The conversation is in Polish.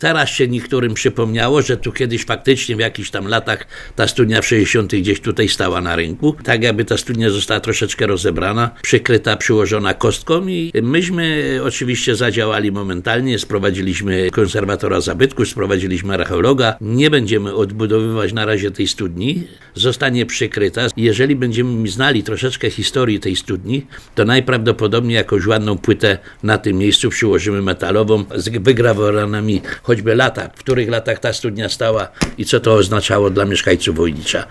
Teraz się niektórym przypomniało, że tu kiedyś faktycznie w jakichś tam latach ta studnia w 60. gdzieś tutaj stała na rynku. Tak jakby ta studnia została troszeczkę rozebrana, przykryta, przyłożona kostką i myśmy oczywiście zadziałali momentalnie, sprowadziliśmy konserwatora zabytków, sprowadziliśmy archeologa. Nie będziemy odbudowywać na razie tej studni, zostanie przykryta. Jeżeli będziemy znali troszeczkę historii tej studni, to najprawdopodobniej jakąś ładną płytę na tym miejscu przyłożymy metalową z wygrawowanymi choćby lata, w których latach ta studnia stała i co to oznaczało dla mieszkańców Wojnicza.